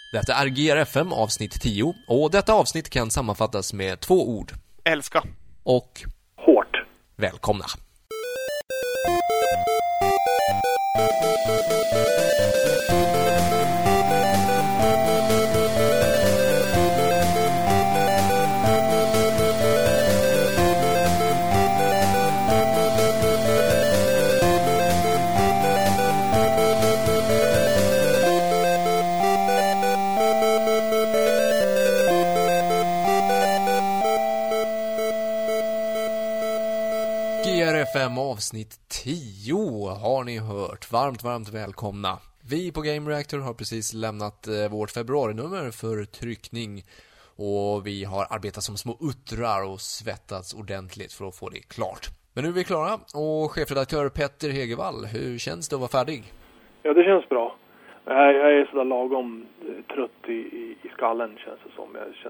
Detta är GRFM avsnitt 10 och detta avsnitt kan sammanfattas med 2 ord. Älska. Och hårt. Välkomna. GRFM avsnitt 10 har ni hört. Varmt välkomna. Vi på Game Reactor har precis lämnat vårt februarinummer för tryckning. Och vi har arbetat som små uttrar och svettats ordentligt för att få det klart. Men nu är vi klara. Och chefredaktör Petter Hegevall, hur känns det att vara färdig? Ja, det känns bra. Jag är sådär lagom trött i skallen, känns det som.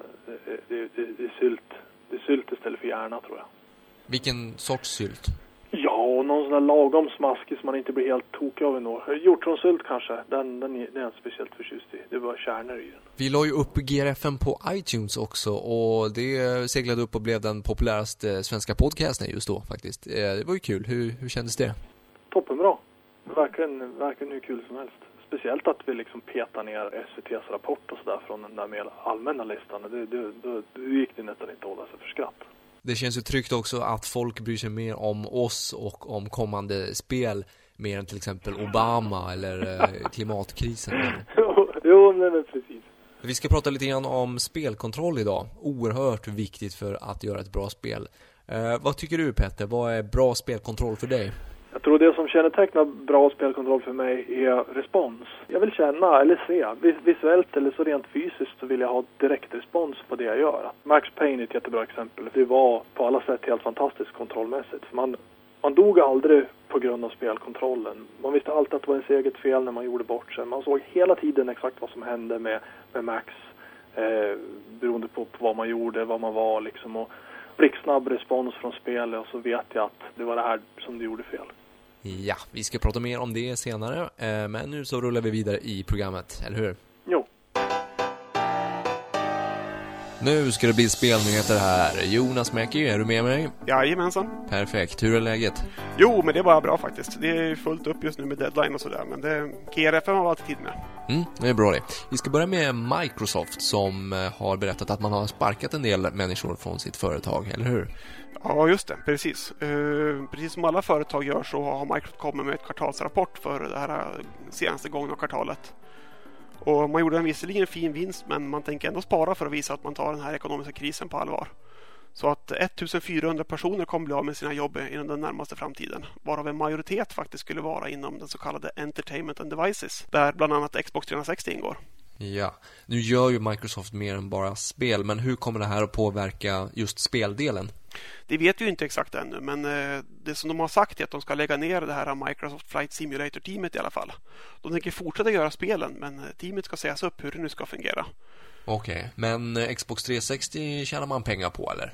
Det är sylt. Det är sylt istället för hjärna, tror jag. Vilken sorts sylt? Ja, någon sån där lagom smaskig som man inte blir helt tokig av ändå. Hjortronsylt kanske, den är jag inte speciellt förtjust i. Det var kärnor i den. Vi la ju upp GRFM på iTunes också och det seglade upp och blev den populäraste svenska podcasten just då faktiskt. Det var ju kul. Hur kändes det? Toppenbra. Verkligen hur kul som helst. Speciellt att vi liksom petar ner SVT:s rapport och sådär från den där mer allmänna listan. Då gick det nästan inte att hålla sig för skratt. Det känns ju tryggt också att folk bryr sig mer om oss och om kommande spel mer än till exempel Obama eller klimatkrisen. Jo, men precis. Vi ska prata lite grann om spelkontroll idag. Oerhört viktigt för att göra ett bra spel. Vad tycker du, Petter? Vad är bra spelkontroll för dig? Jag tror det som kännetecknar bra spelkontroll för mig är respons. Jag vill känna eller se, visuellt eller så rent fysiskt, så vill jag ha direkt respons på det jag gör. Max Payne är ett jättebra exempel. Det var på alla sätt helt fantastiskt kontrollmässigt. För man dog aldrig på grund av spelkontrollen. Man visste alltid att det var ens eget fel när man gjorde bort sig. Man såg hela tiden exakt vad som hände med Max. Beroende på vad man gjorde, vad man var liksom. Och blixtsnabb respons från spelet, och så vet jag att det var det här som du gjorde fel. Ja, vi ska prata mer om det senare, men nu så rullar vi vidare i programmet, eller hur? Jo. Nu ska det bli spelnyheter här. Jonas Mäki, är du med mig? Jajamensan. Perfekt, hur är läget? Jo, men det är bara bra faktiskt. Det är fullt upp just nu med deadline och sådär, men GRFM har alltid tid med. Det är bra det. Vi ska börja med Microsoft som har berättat att man har sparkat en del människor från sitt företag, eller hur? Ja, just det, precis. Precis som alla företag gör så har Microsoft kommit med ett kvartalsrapport för det här senaste gången av kvartalet. Och man gjorde en visserligen fin vinst, men man tänker ändå spara för att visa att man tar den här ekonomiska krisen på allvar. Så att 1400 personer kommer bli av med sina jobb inom den närmaste framtiden. Varav en majoritet faktiskt skulle vara inom den så kallade Entertainment and Devices, där bland annat Xbox 360 ingår. Ja, nu gör ju Microsoft mer än bara spel, men hur kommer det här att påverka just speldelen? Det vet ju inte exakt ännu, men det som de har sagt är att de ska lägga ner det här Microsoft Flight Simulator-teamet i alla fall. De tänker fortsätta göra spelen, men teamet ska sägas upp hur det nu ska fungera. Okej, men Xbox 360 tjänar man pengar på, eller?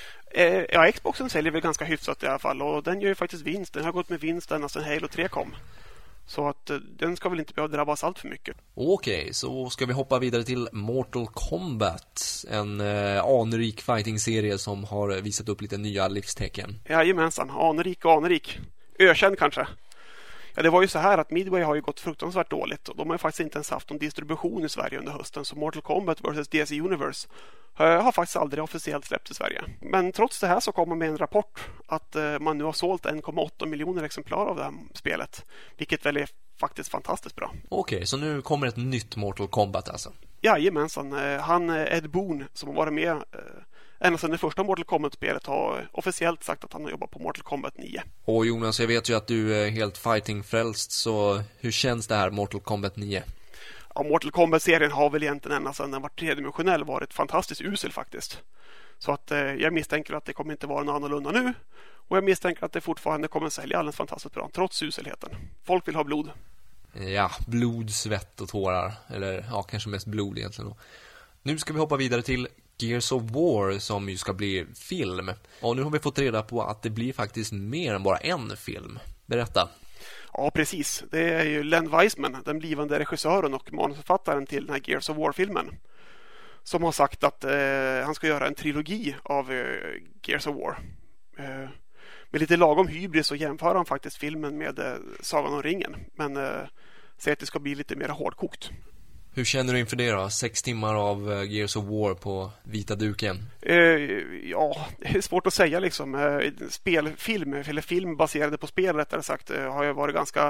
Ja, Xboxen säljer väl ganska hyfsat i alla fall, och den gör ju faktiskt vinst. Den har gått med vinst ända sedan Halo 3 kom. Så att den ska väl inte behöva drabbas allt för mycket. Okej, så ska vi hoppa vidare till Mortal Kombat. En anrik fighting-serie som har visat upp lite nya livstecken. Jajamensan, anrik. Ökänd kanske. Ja, det var ju så här att Midway har ju gått fruktansvärt dåligt. Och de har ju faktiskt inte ens haft någon distribution i Sverige under hösten. Så Mortal Kombat vs. DC Universe har faktiskt aldrig officiellt släppt i Sverige. Men trots det här så kommer med en rapport att man nu har sålt 1,8 miljoner exemplar av det här spelet. Vilket väl är faktiskt fantastiskt bra. Okej, så nu kommer ett nytt Mortal Kombat alltså? Jajamensan. Han Ed Boon som har varit med ända sedan det första Mortal Kombat-spelet har officiellt sagt att han har jobbat på Mortal Kombat 9. Och Jonas, jag vet ju att du är helt fighting-frälst, så hur känns det här Mortal Kombat 9? Ja, Mortal Kombat-serien har väl egentligen ända sedan den var tredimensionell varit fantastiskt usel faktiskt. Så att jag misstänker att det kommer inte vara något annorlunda nu. Och jag misstänker att det fortfarande kommer sälja alldeles fantastiskt bra, trots uselheten. Folk vill ha blod. Ja, blod, svett och tårar. Eller ja, kanske mest blod egentligen. Nu ska vi hoppa vidare till Gears of War som ju ska bli film. Och nu har vi fått reda på att det blir faktiskt mer än bara en film. Berätta. Ja, precis. Det är ju Len Wiseman, den blivande regissören och manusförfattaren till den här Gears of War-filmen, som har sagt att han ska göra en trilogi av Gears of War. Med lite lagom hybris så jämför han faktiskt filmen med Sagan om ringen, men säger att det ska bli lite mer hårdkokt. Hur känner du inför det då? 6 timmar av Gears of War på vita duken. Ja, det är svårt att säga liksom. Spelfilm, eller film baserade på spel rättare sagt, har ju varit ganska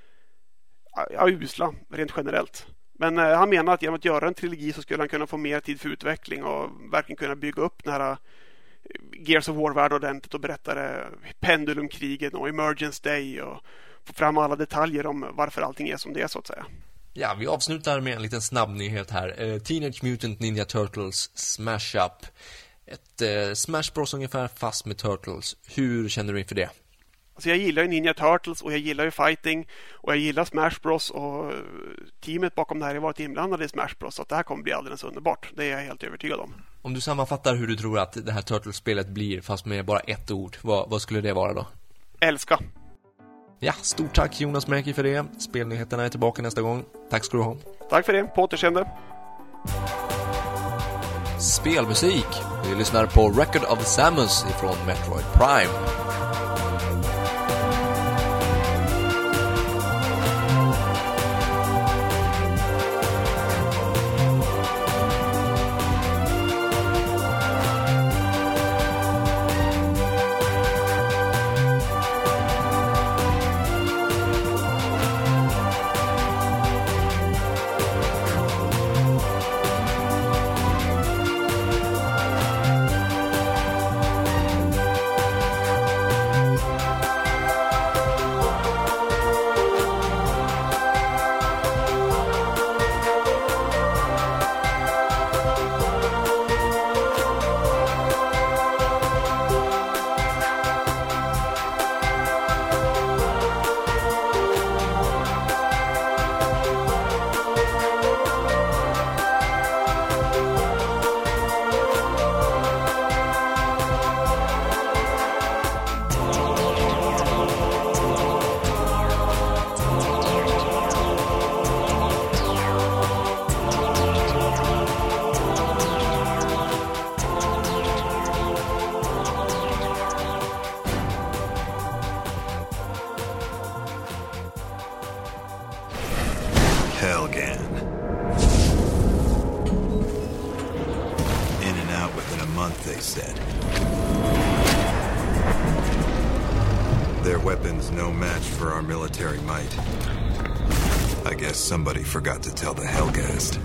usla rent generellt. Men han menar att genom att göra en trilogi så skulle han kunna få mer tid för utveckling och verkligen kunna bygga upp den här Gears of War-värld ordentligt och berätta pendulumkriget och Emergence Day och få fram alla detaljer om varför allting är som det är, så att säga. Ja, vi avslutar med en liten snabb nyhet här. Teenage Mutant Ninja Turtles Smash Up. Ett Smash Bros ungefär fast med Turtles. Hur känner du inför det? Alltså jag gillar ju Ninja Turtles och jag gillar ju fighting och jag gillar Smash Bros och teamet bakom det här har varit inblandade i Smash Bros, så att det här kommer bli alldeles underbart. Det är jag helt övertygad om. Om du sammanfattar hur du tror att det här Turtles-spelet blir fast med bara ett ord, vad skulle det vara då? Älska. Ja, stort tack Jonas Märki för det. Spelnyheterna är tillbaka nästa gång. Tack ska du ha. Tack för det, på återseende. Spelmusik. Vi lyssnar på Record of Samus ifrån Metroid Prime. Somebody forgot to tell the Helghast.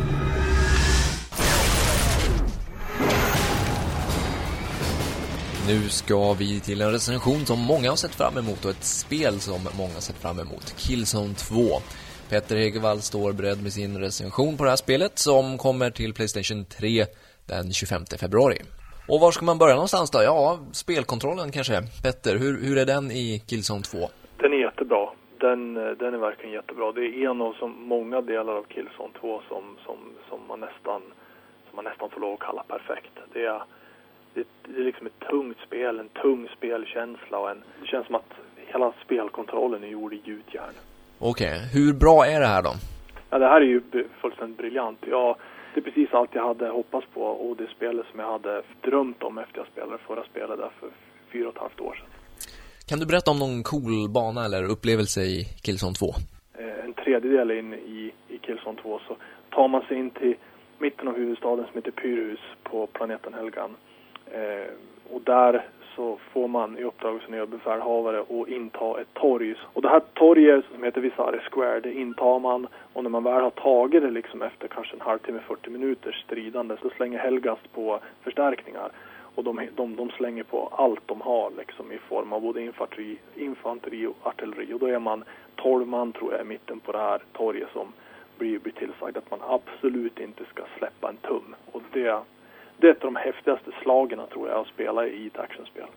Nu ska vi till en recension som många har sett fram emot och ett spel som många har sett fram emot. Killzone 2. Petter Hegevall står beredd med sin recension på det här spelet som kommer till PlayStation 3 den 25 februari. Och var ska man börja någonstans då? Ja, spelkontrollen kanske. Petter, hur är den i Killzone 2? Den är jättebra. Den är verkligen jättebra. Det är en av så många delar av Killzone 2 som man nästan får lov att kalla perfekt. Det är liksom ett tungt spel, en tung spelkänsla och det känns som att hela spelkontrollen är gjord i gjutjärn. Okej, hur bra är det här då? Ja, det här är ju fullständigt briljant. Det är precis allt jag hade hoppats på och det spelet som jag hade drömt om efter jag spelade förra spelet där för 4,5 år sedan. Kan du berätta om någon cool bana eller upplevelse i Killzone 2? En tredjedel in i Killzone 2 så tar man sig in till mitten av huvudstaden som heter Pyrrhus på planeten Helgan. Och där så får man i uppdrag som överbefälhavare att inta ett torg. Och det här torget som heter Visari Square, det intar man och när man väl har tagit det liksom efter kanske en halvtimme, 40 minuters stridande så slänger Helghast på förstärkningar. Och de slänger på allt de har liksom, i form av både infanteri och artilleri. Och då är man 12 man tror jag i mitten på det här torget som blir tillsagd att man absolut inte ska släppa en tum. Och det är ett av de häftigaste slagen tror jag att spela i ett actionspel.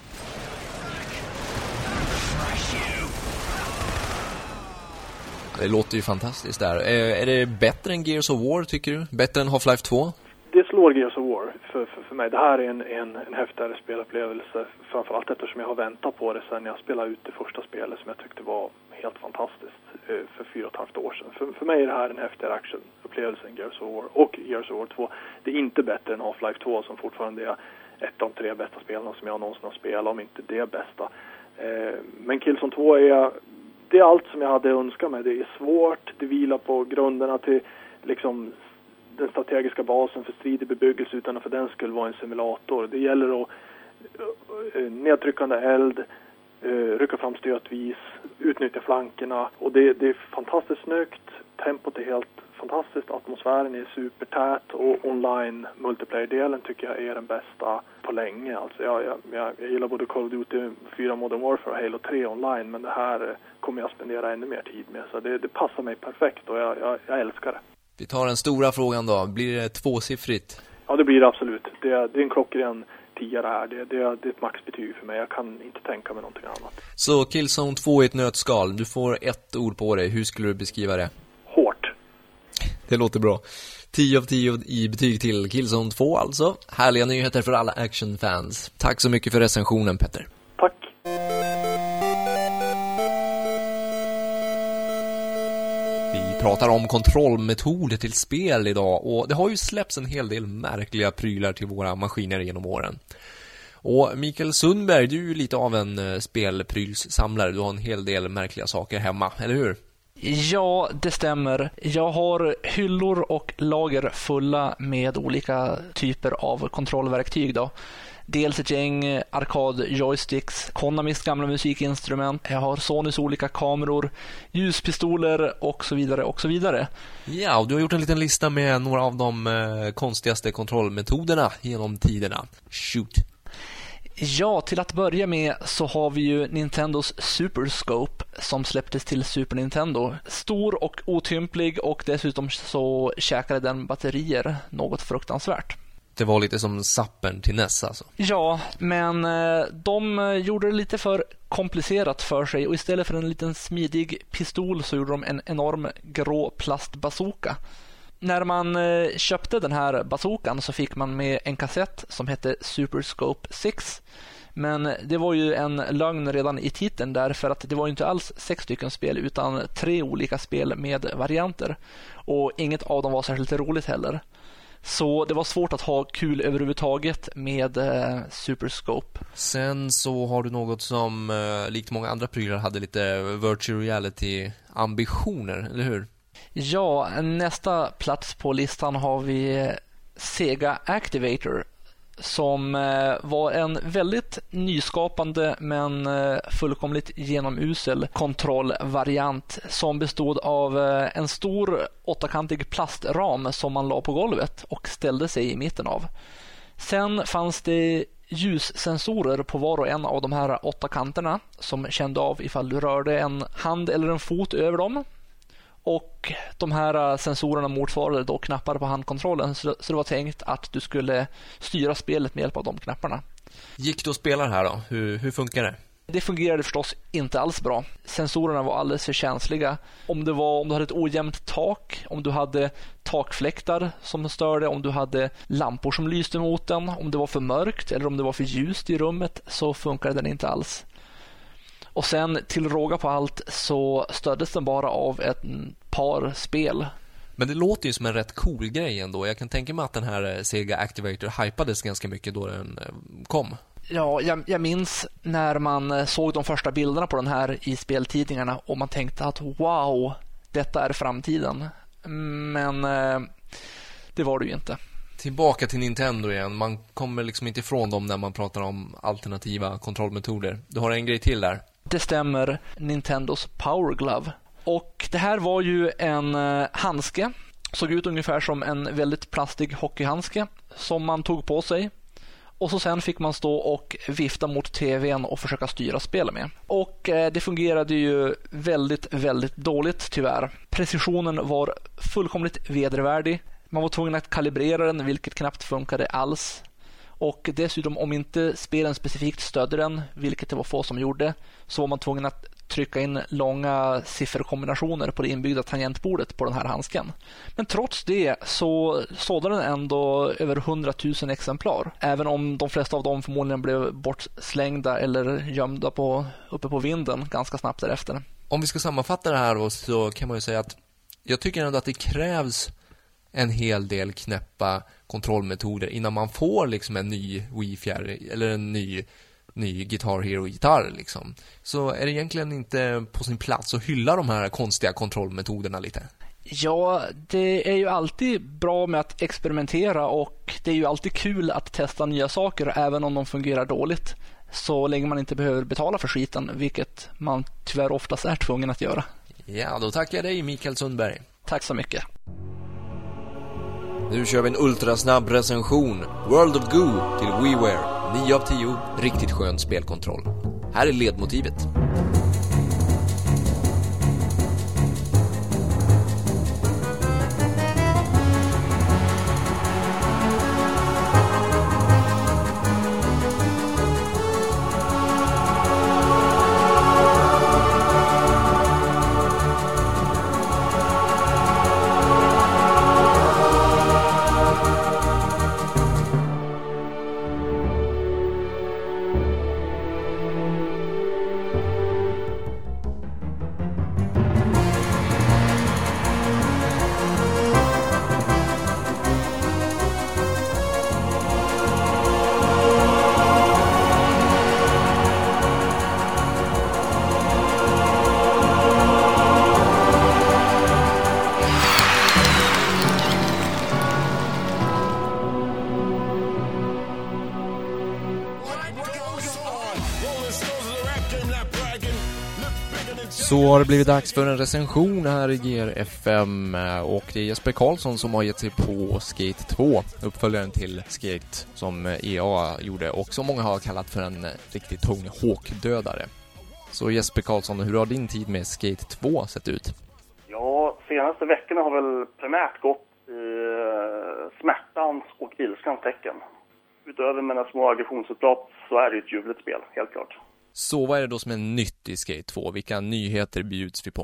Det låter ju fantastiskt där. Är det bättre än Gears of War tycker du? Bättre än Half-Life 2? Det slår Gears of War för mig. Det här är en häftigare spelupplevelse. Framförallt eftersom jag har väntat på det sen jag spelade ut det första spelet som jag tyckte var helt fantastiskt för 4,5 år sedan. För mig är det här en häftigare actionupplevelse än Gears of War och Gears of War 2. Det är inte bättre än Half-Life 2 som fortfarande är ett av de 3 bästa spelen som jag någonsin har spelat, om inte det bästa. Men Killzone 2 det är allt som jag hade önskat mig. Det är svårt, det vilar på grunderna till liksom den strategiska basen för strid i bebyggelse utan att för den skulle vara en simulator. Det gäller att nedtryckande eld, rycka fram stötvis, utnyttja flankerna, och det är fantastiskt snyggt. Tempot är helt fantastiskt, atmosfären är supertät och online multiplayer-delen tycker jag är den bästa på länge. Alltså jag gillar både Call of Duty 4 Modern Warfare och Halo 3 online, men det här kommer jag spendera ännu mer tid med, så det passar mig perfekt och jag älskar det. Vi tar den stora frågan då. Blir det 2-siffrigt? Ja, det blir det absolut. Det är en klockren 10 här. Det är ett maxbetyg för mig. Jag kan inte tänka mig någonting annat. Så Killzone 2 i ett nötskal. Du får ett ord på dig. Hur skulle du beskriva det? Hårt. Det låter bra. 10 av 10 i betyg till Killzone 2 alltså. Härliga nyheter för alla actionfans. Tack så mycket för recensionen, Petter. Tack. Vi pratar om kontrollmetoder till spel idag, och det har ju släppts en hel del märkliga prylar till våra maskiner genom åren. Och Mikael Sundberg, du är ju lite av en spelprylssamlare. Du har en hel del märkliga saker hemma, eller hur? Ja, det stämmer. Jag har hyllor och lager fulla med olika typer av kontrollverktyg då. Dels ett gäng arkad-joysticks, Konamis gamla musikinstrument, jag har Sonys olika kameror, ljuspistoler och så vidare och så vidare. Ja, och du har gjort en liten lista med några av de konstigaste kontrollmetoderna genom tiderna. Shoot! Ja, till att börja med så har vi ju Nintendos Super Scope som släpptes till Super Nintendo. Stor och otymplig, och dessutom så käkade den batterier något fruktansvärt. Det var lite som zappern till NES alltså. Ja, men de gjorde det lite för komplicerat för sig, och istället för en liten smidig pistol så gjorde de en enorm grå plastbazooka. När man köpte den här bazookan så fick man med en kassett som hette Super Scope 6. Men det var ju en lögn redan i titeln, därför att det var ju inte alls 6 stycken spel utan 3 olika spel med varianter. Och inget av dem var särskilt roligt heller. Så det var svårt att ha kul överhuvudtaget med Super Scope. Sen så har du något som likt många andra prylar hade lite virtual reality ambitioner, eller hur? Ja, nästa plats på listan har vi Sega Activator, som var en väldigt nyskapande men fullkomligt genomusel kontrollvariant som bestod av en stor 8-kantig plastram som man la på golvet och ställde sig i mitten av. Sen fanns det ljussensorer på var och en av de här 8 kanterna som kände av ifall du rörde en hand eller en fot över dem. Och de här sensorerna motsvarade då knappar på handkontrollen, så det var tänkt att du skulle styra spelet med hjälp av de knapparna. Gick du att spela här då? Hur funkar det? Det fungerade förstås inte alls bra. Sensorerna var alldeles för känsliga. Om du hade ett ojämnt tak, om du hade takfläktar som störde, om du hade lampor som lyste mot den, om det var för mörkt eller om det var för ljust i rummet, så funkade den inte alls. Och sen till råga på allt så stöddes den bara av ett par spel. Men det låter ju som en rätt cool grej ändå. Jag kan tänka mig att den här Sega Activator hypades ganska mycket då den kom. Ja, jag minns när man såg de första bilderna på den här i speltidningarna och man tänkte att wow, detta är framtiden. Men det var det ju inte. Tillbaka till Nintendo igen. Man kommer liksom inte ifrån dem när man pratar om alternativa kontrollmetoder. Du har en grej till där. Det stämmer, Nintendos Power Glove. Och det här var ju en handske. Såg ut ungefär som en väldigt plastig hockeyhandske som man tog på sig. Och så sen fick man stå och vifta mot tvn och försöka styra spelet med. Och det fungerade ju väldigt, väldigt dåligt tyvärr. Precisionen var fullkomligt vedervärdig. Man var tvungen att kalibrera den, vilket knappt funkade alls. Och dessutom, om inte spelen specifikt stödde den, vilket det var få som gjorde, så var man tvungen att trycka in långa sifferkombinationer på det inbyggda tangentbordet på den här handsken. Men trots det så sålde den ändå över 100 000 exemplar. Även om de flesta av dem förmodligen blev bortslängda eller gömda uppe på vinden ganska snabbt därefter. Om vi ska sammanfatta det här då, så kan man ju säga att jag tycker ändå att det krävs en hel del knäppa kontrollmetoder innan man får liksom en ny Wii-fjärr eller en ny Guitar Hero-gitarr liksom. Så är det egentligen inte på sin plats att hylla de här konstiga kontrollmetoderna lite? Ja, det är ju alltid bra med att experimentera och det är ju alltid kul att testa nya saker även om de fungerar dåligt. Så länge man inte behöver betala för skiten, vilket man tyvärr oftast är tvungen att göra. Ja, då tackar jag dig Mikael Sundberg. Tack så mycket. Nu kör vi en ultrasnabb recension. World of Goo till WiiWare. 9 av 10. Riktigt skön spelkontroll. Här är ledmotivet. Så har det blivit dags för en recension här i GRFM och det är Jesper Karlsson som har gett sig på Skate 2, uppföljaren till Skate som EA gjorde och som många har kallat för en riktigt tung håkdödare. Så Jesper Karlsson, hur har din tid med Skate 2 sett ut? Ja, senaste veckorna har väl primärt gått i smärtans och ilskans tecken. Utöver mina små aggressionsutbrott så är det ett ljuvligt spel, helt klart. Så vad är det då som är nytt i Skate 2? Vilka nyheter bjuds vi på?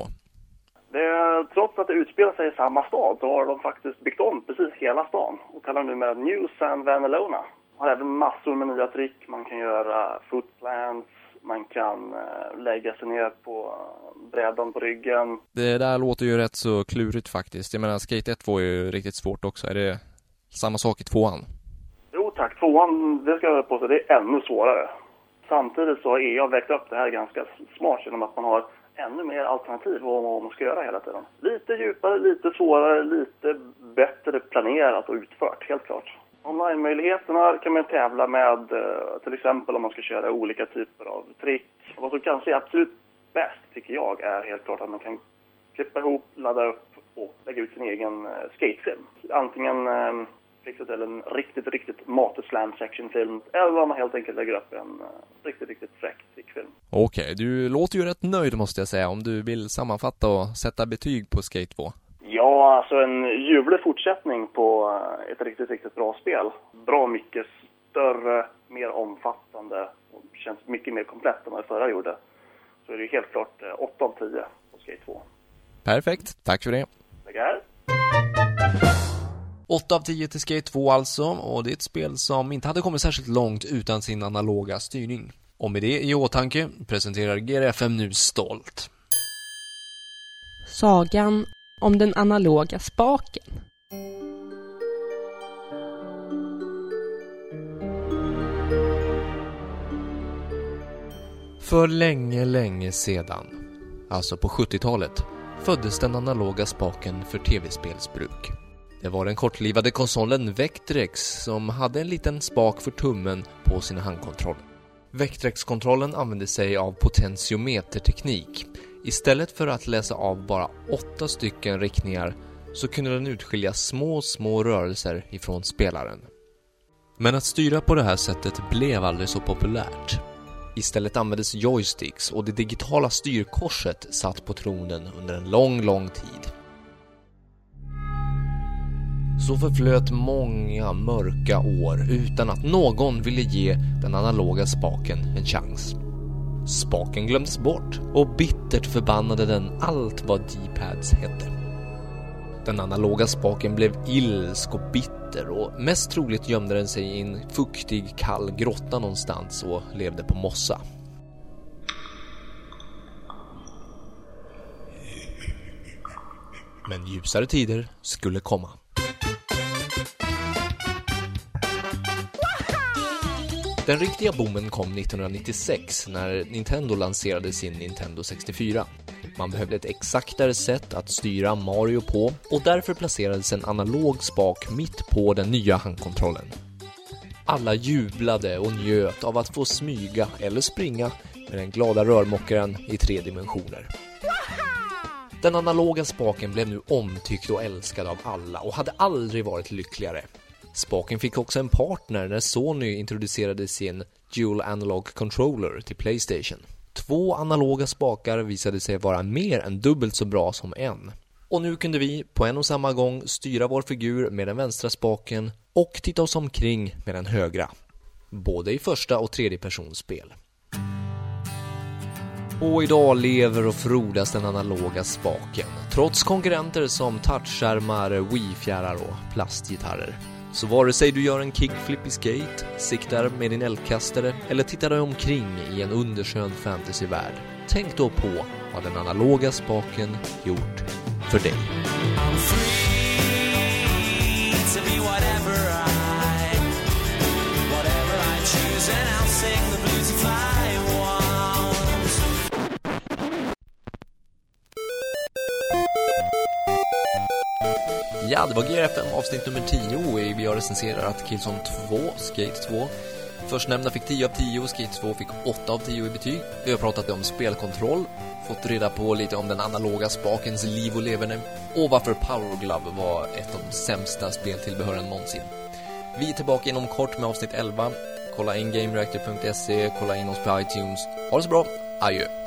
Trots att det utspelar sig i samma stad så har de faktiskt byggt om precis hela stan och kallar nu med New San Vanelona. Har även massor med nya trick. Man kan göra footplants, man kan lägga sig ner på brädan på ryggen. Det där låter ju rätt så klurigt faktiskt. Jag menar, Skate 1 var ju riktigt svårt också. Är det samma sak i 2an? Jo tack, 2an, det ska jag på sig, det är ännu svårare. Samtidigt så har EA väckt upp det här ganska smart genom att man har ännu mer alternativ om vad man ska göra hela tiden. Lite djupare, lite svårare, lite bättre planerat och utfört, helt klart. Online-möjligheterna kan man tävla med, till exempel om man ska köra olika typer av trick. Vad som kanske är absolut bäst tycker jag är helt klart att man kan klippa ihop, ladda upp och lägga ut sin egen skatefilm. Antingen fixat till en riktigt matet slam section film eller om man helt enkelt lägger upp en riktigt fräck trickfilm. Okej, du låter ju rätt nöjd måste jag säga om du vill sammanfatta och sätta betyg på Skate 2. Ja, alltså en ljuvlig fortsättning på ett riktigt bra spel. Bra mycket större, mer omfattande och känns mycket mer komplett än vad det förra gjorde. Så är det helt klart 8 av 10 på Skate 2. Perfekt, tack för det. Tackar. 8 av 10 till Skate 2 alltså, och det är ett spel som inte hade kommit särskilt långt utan sin analoga styrning. Och med det i åtanke presenterar GRFM nu stolt Sagan om den analoga spaken. För länge sedan, alltså på 70-talet, föddes den analoga spaken för tv-spelsbruk. Det var den kortlivade konsolen Vectrex som hade en liten spak för tummen på sin handkontroll. Vectrex-kontrollen använde sig av potentiometerteknik. Istället för att läsa av bara 8 stycken riktningar så kunde den utskilja små rörelser ifrån spelaren. Men att styra på det här sättet blev aldrig så populärt. Istället användes joysticks och det digitala styrkorset satt på tronen under en lång tid. Så förflöt många mörka år utan att någon ville ge den analoga spaken en chans. Spaken glömdes bort och bittert förbannade den allt vad D-pads hette. Den analoga spaken blev ilsk och bitter och mest troligt gömde den sig i en fuktig, kall grotta någonstans och levde på mossa. Men ljusare tider skulle komma. Den riktiga boomen kom 1996 när Nintendo lanserade sin Nintendo 64. Man behövde ett exaktare sätt att styra Mario på och därför placerades en analog spak mitt på den nya handkontrollen. Alla jublade och njöt av att få smyga eller springa med den glada rörmokaren i 3 dimensioner. Den analoga spaken blev nu omtyckt och älskad av alla och hade aldrig varit lyckligare. Spaken fick också en partner när Sony introducerade sin Dual Analog Controller till PlayStation. 2 analoga spakar visade sig vara mer än dubbelt så bra som en. Och nu kunde vi på en och samma gång styra vår figur med den vänstra spaken och titta oss omkring med den högra. Både i första och tredje personspel. Och idag lever och frodas den analoga spaken, trots konkurrenter som touchskärmar, Wii-fjärrar och plastgitarrer. Så vare sig du gör en kickflip i skate, siktar med din eldkastare eller tittar dig omkring i en underskön fantasyvärld, tänk då på vad den analoga spaken gjort för dig. I'm free to be whatever I choose, and I'll sing the blues if I want. Ja, det var GRFM avsnitt nummer 10. Vi har recenserat Killzone 2, Skate 2. Förstnämnda fick 10 av 10, Skate 2 fick 8 av 10 i betyg. Vi har pratat om spelkontroll, fått reda på lite om den analoga spakens liv och leverne och varför Power Glove var ett av de sämsta speltillbehören någonsin. Vi är tillbaka inom kort med avsnitt 11. Kolla in GameReactor.se, kolla in oss på iTunes. Ha det så bra, adjö!